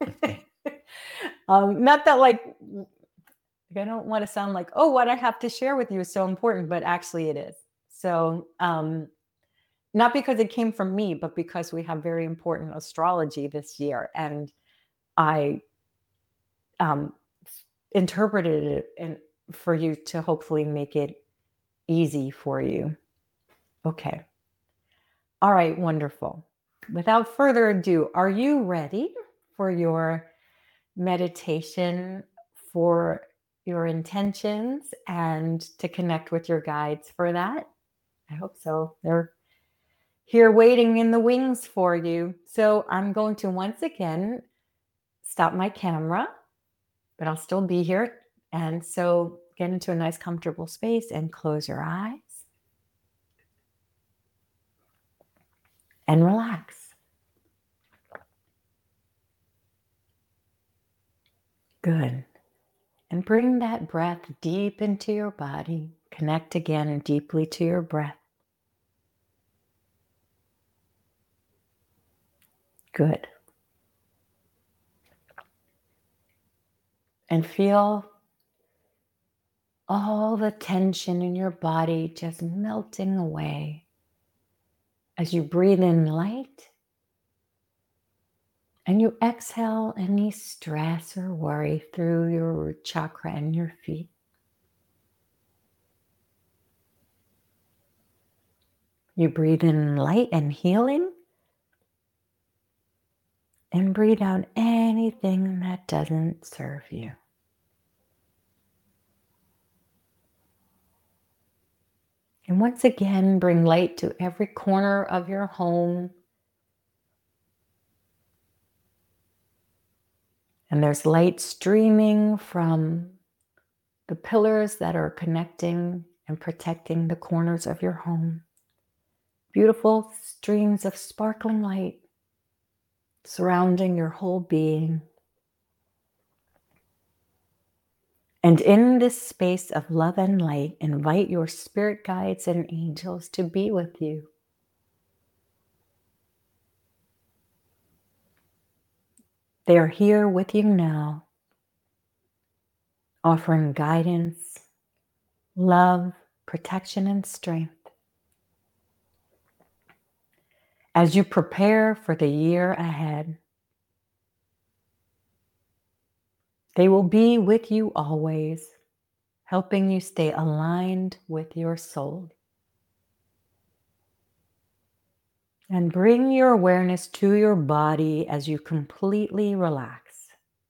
um, not that like I don't want to sound like, oh, what I have to share with you is so important, but actually it is. So, um, not because it came from me, but because we have very important astrology this year, and I um, interpreted it and for you to hopefully make it easy for you. Okay. All right, wonderful. Without further ado, are you ready for your meditation, for your intentions, and to connect with your guides for that? I hope so. They're here waiting in the wings for you. So I'm going to once again stop my camera, but I'll still be here. And so get into a nice comfortable space and close your eyes and relax. Good. And bring that breath deep into your body. Connect again deeply to your breath. Good. And feel all the tension in your body just melting away as you breathe in light and you exhale any stress or worry through your root chakra and your feet. You breathe in light and healing and breathe out anything that doesn't serve you. And once again, bring light to every corner of your home. And there's light streaming from the pillars that are connecting and protecting the corners of your home. Beautiful streams of sparkling light surrounding your whole being. And in this space of love and light, invite your spirit guides and angels to be with you. They are here with you now, offering guidance, love, protection, and strength. As you prepare for the year ahead, they will be with you always, helping you stay aligned with your soul. And bring your awareness to your body as you completely relax.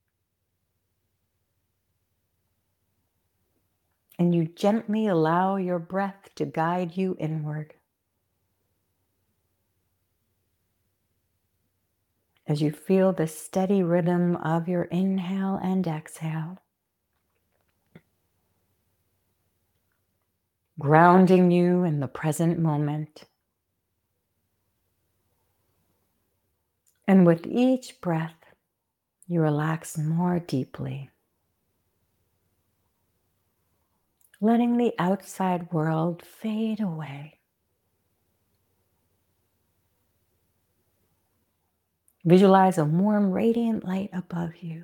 And you gently allow your breath to guide you inward. As you feel the steady rhythm of your inhale and exhale, grounding you in the present moment. And with each breath, you relax more deeply, letting the outside world fade away. Visualize a warm, radiant light above you,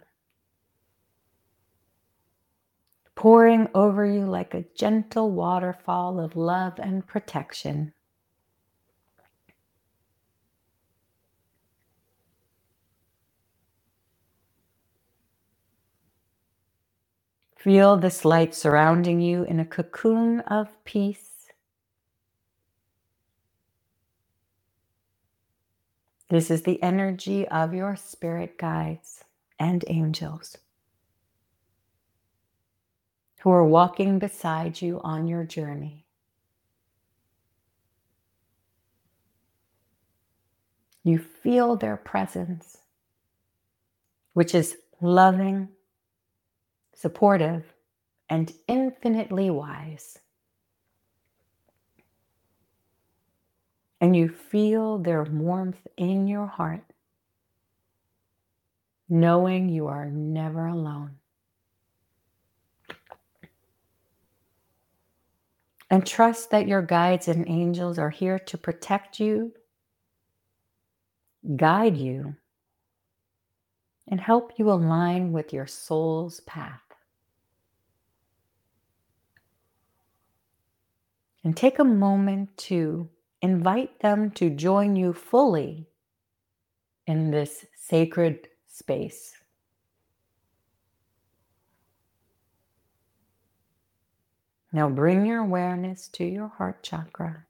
pouring over you like a gentle waterfall of love and protection. Feel this light surrounding you in a cocoon of peace. This is the energy of your spirit guides and angels who are walking beside you on your journey. You feel their presence, which is loving, supportive, and infinitely wise. And you feel their warmth in your heart, knowing you are never alone. And trust that your guides and angels are here to protect you, guide you, and help you align with your soul's path. And take a moment to invite them to join you fully in this sacred space. Now bring your awareness to your heart chakra.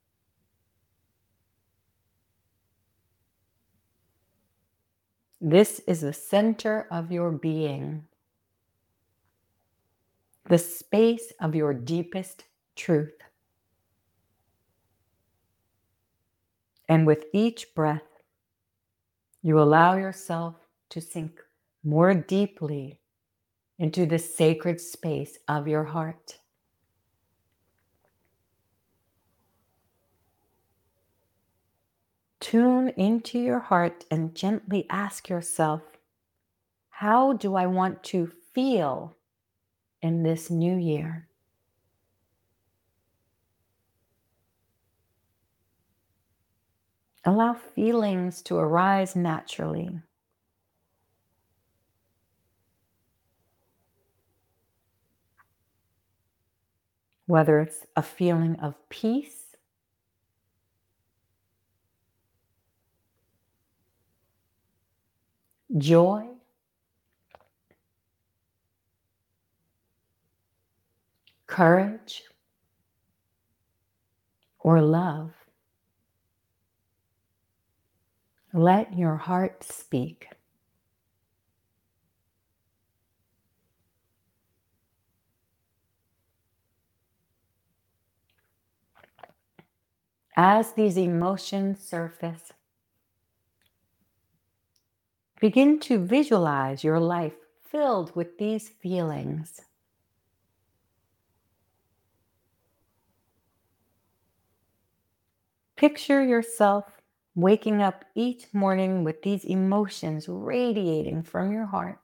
This is the center of your being, the space of your deepest truth. And with each breath, you allow yourself to sink more deeply into the sacred space of your heart. Tune into your heart and gently ask yourself, how do I want to feel in this new year? Allow feelings to arise naturally. Whether it's a feeling of peace, joy, courage, or love. Let your heart speak. As these emotions surface, begin to visualize your life filled with these feelings. Picture yourself waking up each morning with these emotions radiating from your heart.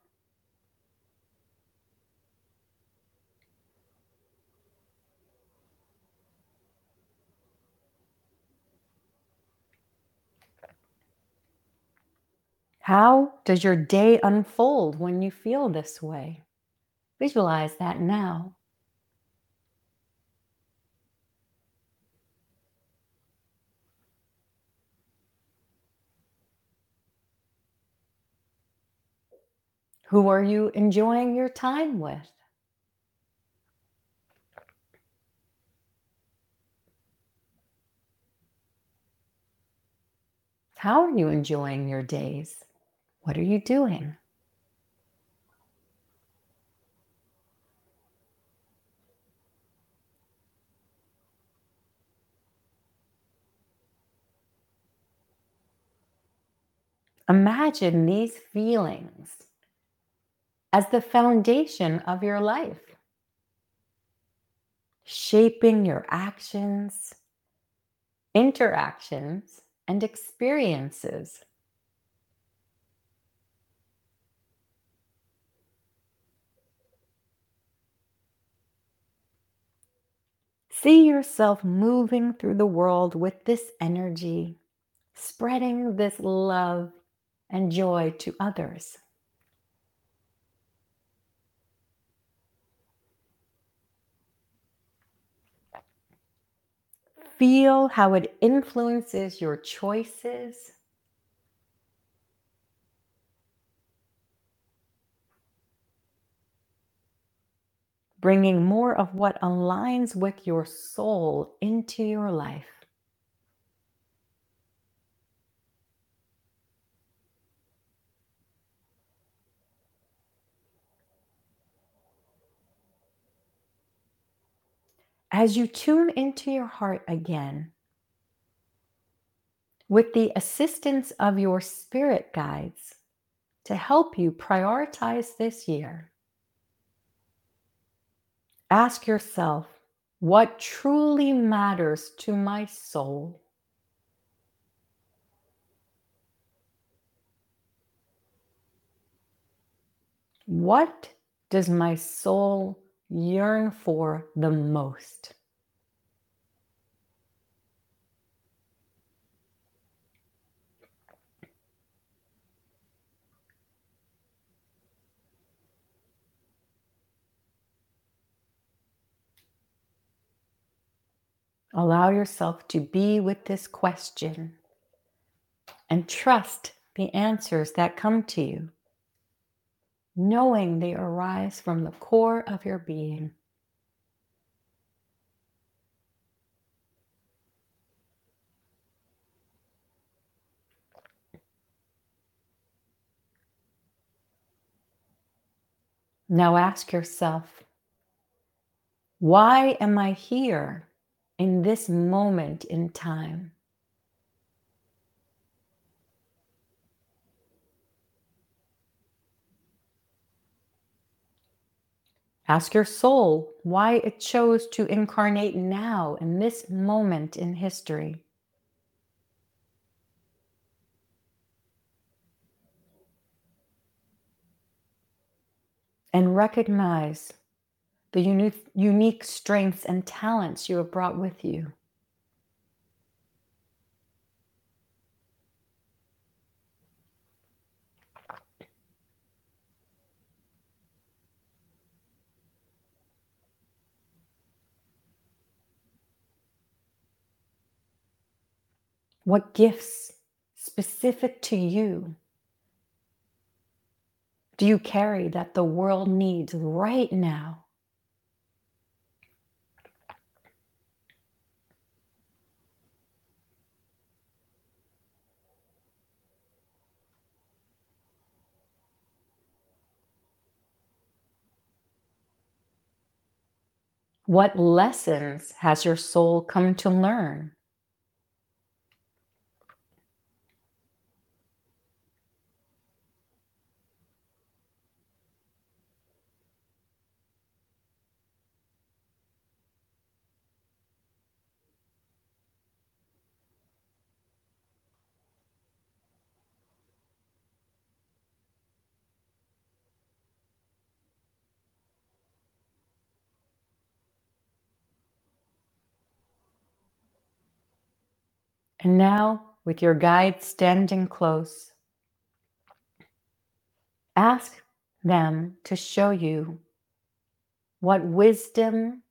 How does your day unfold when you feel this way? Visualize that now. Who are you enjoying your time with? How are you enjoying your days? What are you doing? Imagine these feelings as the foundation of your life, shaping your actions, interactions, and experiences. See yourself moving through the world with this energy, spreading this love and joy to others. Feel how it influences your choices, bringing more of what aligns with your soul into your life. As you tune into your heart again, with the assistance of your spirit guides to help you prioritize this year, ask yourself, what truly matters to my soul? What does my soul yearn for the most? Allow yourself to be with this question and trust the answers that come to you, knowing they arise from the core of your being. Now ask yourself, why am I here in this moment in time? Ask your soul why it chose to incarnate now in this moment in history. And recognize the unique, unique strengths and talents you have brought with you. What gifts specific to you do you carry that the world needs right now? What lessons has your soul come to learn? And now, with your guide standing close, ask them to show you what wisdom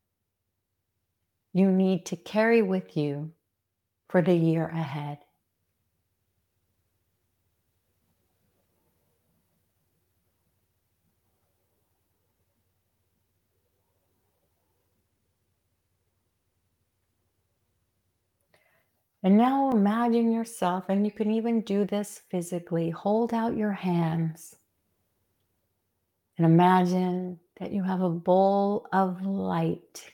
you need to carry with you for the year ahead. And now imagine yourself, and you can even do this physically. Hold out your hands and imagine that you have a bowl of light.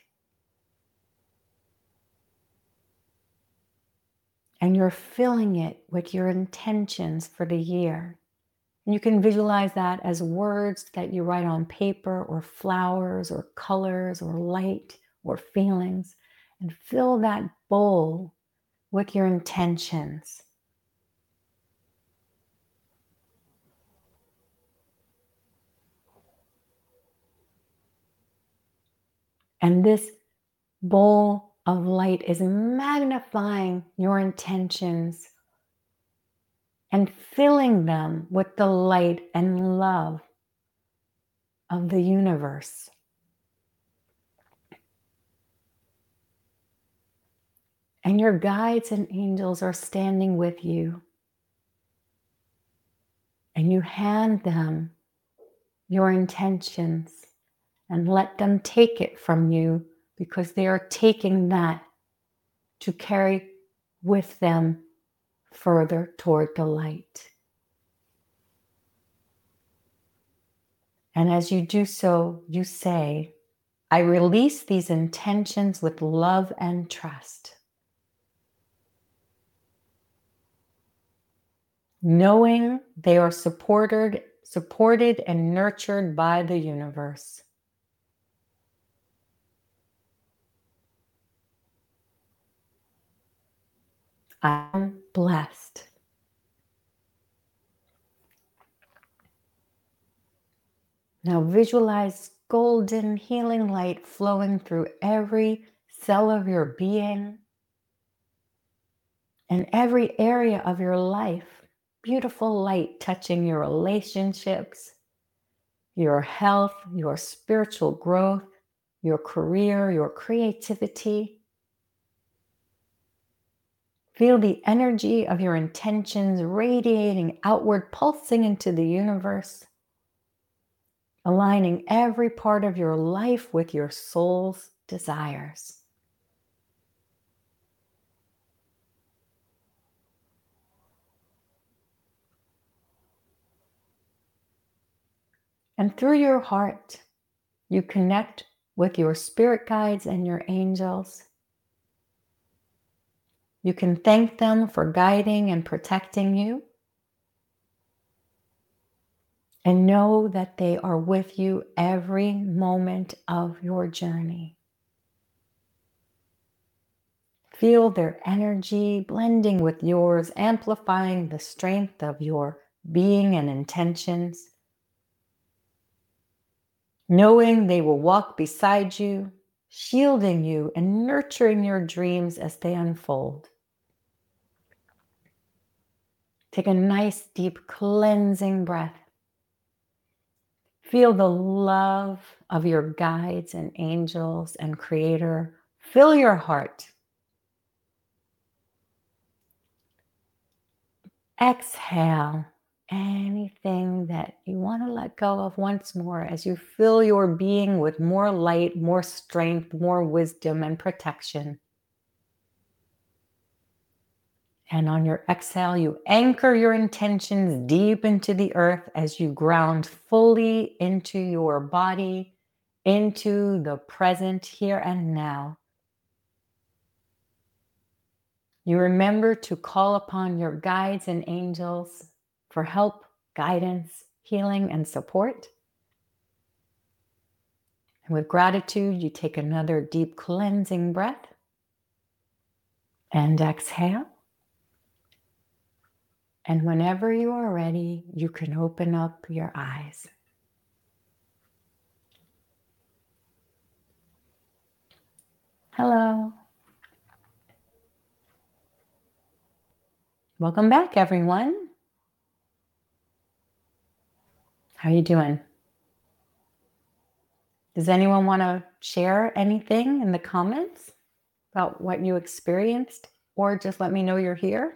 And you're filling it with your intentions for the year. And you can visualize that as words that you write on paper, or flowers, or colors, or light, or feelings. And fill that bowl with your intentions. And this bowl of light is magnifying your intentions and filling them with the light and love of the universe. And your guides and angels are standing with you. And you hand them your intentions and let them take it from you, because they are taking that to carry with them further toward the light. And as you do so, you say, I release these intentions with love and trust, knowing they are supported, supported and nurtured by the universe. I am blessed. Now visualize golden healing light flowing through every cell of your being and every area of your life. Beautiful light touching your relationships, your health, your spiritual growth, your career, your creativity. Feel the energy of your intentions radiating outward, pulsing into the universe, aligning every part of your life with your soul's desires. And through your heart, you connect with your spirit guides and your angels. You can thank them for guiding and protecting you. And know that they are with you every moment of your journey. Feel their energy blending with yours, amplifying the strength of your being and intentions. Knowing they will walk beside you, shielding you and nurturing your dreams as they unfold. Take a nice, deep, cleansing breath. Feel the love of your guides and angels and Creator fill your heart. Exhale anything that you want to let go of once more as you fill your being with more light, more strength, more wisdom and protection. And on your exhale, you anchor your intentions deep into the earth as you ground fully into your body, into the present here and now. You remember to call upon your guides and angels for help, guidance, healing, and support. And with gratitude, you take another deep cleansing breath and exhale. And whenever you are ready, you can open up your eyes. Hello. Welcome back, everyone. How are you doing? Does anyone want to share anything in the comments about what you experienced? Or just let me know you're here?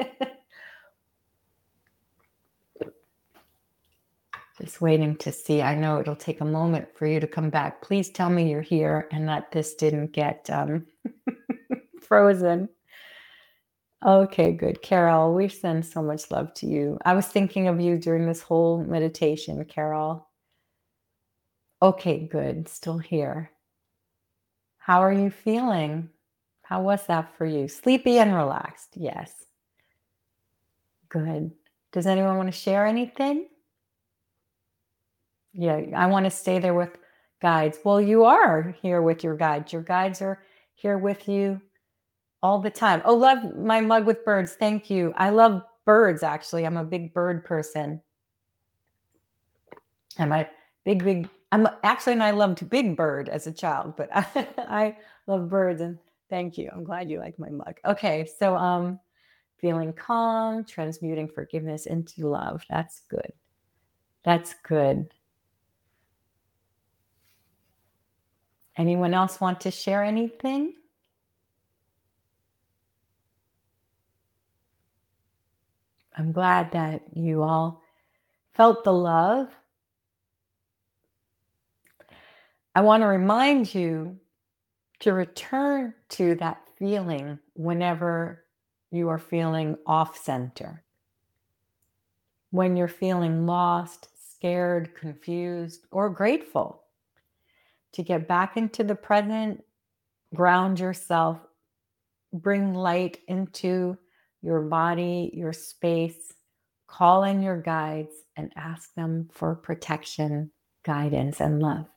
Just waiting to see. I know it'll take a moment for you to come back. Please tell me you're here and that this didn't get um, frozen. Okay, good. Carol, we send so much love to you. I was thinking of you during this whole meditation, Carol. Okay, good. Still here. How are you feeling? How was that for you? Sleepy and relaxed. Yes. Good. Does anyone want to share anything? Yeah, I want to stay there with guides. Well, you are here with your guides. Your guides are here with you all the time. Oh, love my mug with birds. Thank you. I love birds, actually. I'm a big bird person. I'm a big, big, I'm actually, and I loved Big Bird as a child, but I, I love birds, and thank you. I'm glad you like my mug. Okay, so um, feeling calm, transmuting forgiveness into love. That's good. That's good. Anyone else want to share anything? I'm glad that you all felt the love. I want to remind you to return to that feeling whenever you are feeling off center. When you're feeling lost, scared, confused, or grateful, to get back into the present, ground yourself, bring light into your body, your space, call in your guides, and ask them for protection, guidance, and love.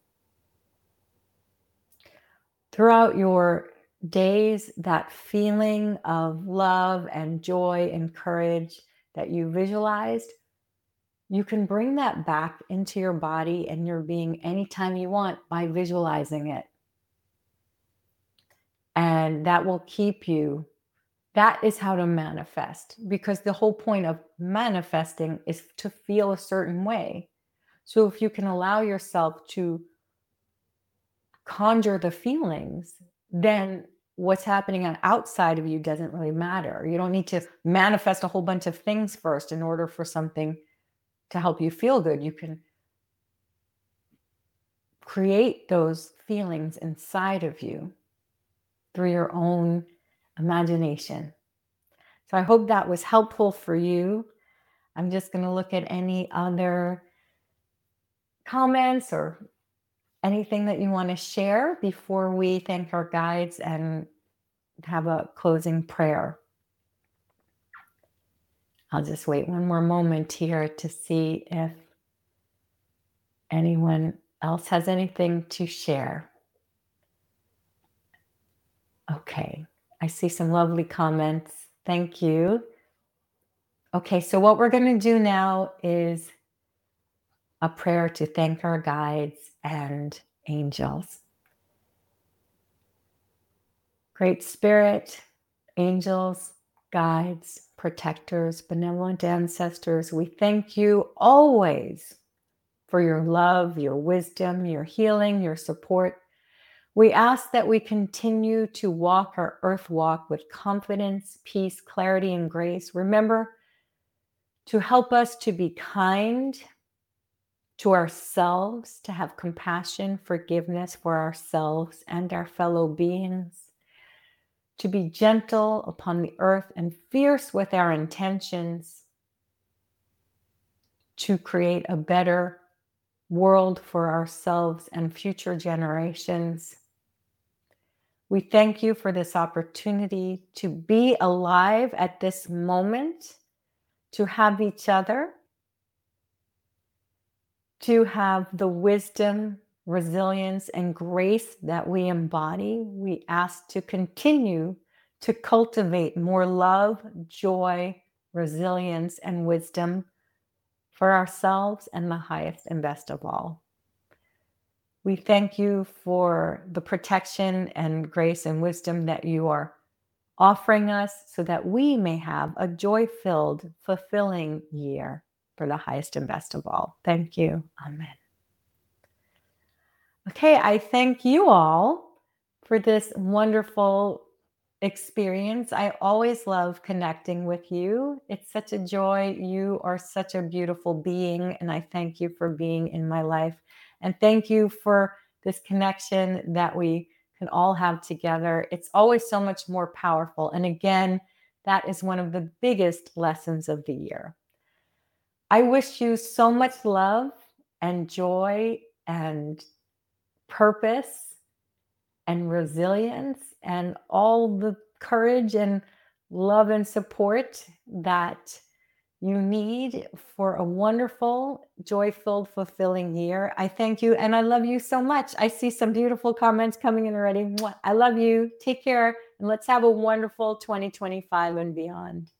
Throughout your days, that feeling of love and joy and courage that you visualized, you can bring that back into your body and your being anytime you want by visualizing it. And that will keep you. That is how to manifest, because the whole point of manifesting is to feel a certain way. So if you can allow yourself to conjure the feelings, then what's happening on outside of you doesn't really matter. You don't need to manifest a whole bunch of things first in order for something to help you feel good. You can create those feelings inside of you through your own imagination. So I hope that was helpful for you. I'm just going to look at any other comments or anything that you want to share before we thank our guides and have a closing prayer. I'll just wait one more moment here to see if anyone else has anything to share. Okay, I see some lovely comments. Thank you. Okay, so what we're going to do now is a prayer to thank our guides and angels. Great Spirit, angels, guides, protectors, benevolent ancestors, we thank you always for your love, your wisdom, your healing, your support. We ask that we continue to walk our earth walk with confidence, peace, clarity, and grace. Remember to help us to be kind to ourselves, to have compassion, forgiveness for ourselves and our fellow beings, to be gentle upon the earth and fierce with our intentions, to create a better world for ourselves and future generations. We thank you for this opportunity to be alive at this moment, to have each other, to have the wisdom, resilience, and grace that we embody. We ask to continue to cultivate more love, joy, resilience, and wisdom for ourselves and the highest and best of all. We thank you for the protection and grace and wisdom that you are offering us so that we may have a joy-filled, fulfilling year for the highest and best of all. Thank you. Amen. Okay, I thank you all for this wonderful experience. I always love connecting with you. It's such a joy. You are such a beautiful being, and I thank you for being in my life. And thank you for this connection that we can all have together. It's always so much more powerful. And again, that is one of the biggest lessons of the year. I wish you so much love and joy and purpose and resilience and all the courage and love and support that you need for a wonderful, joy filled, fulfilling year. I thank you and I love you so much. I see some beautiful comments coming in already. Mwah. I love you. Take care and let's have a wonderful twenty twenty-five and beyond.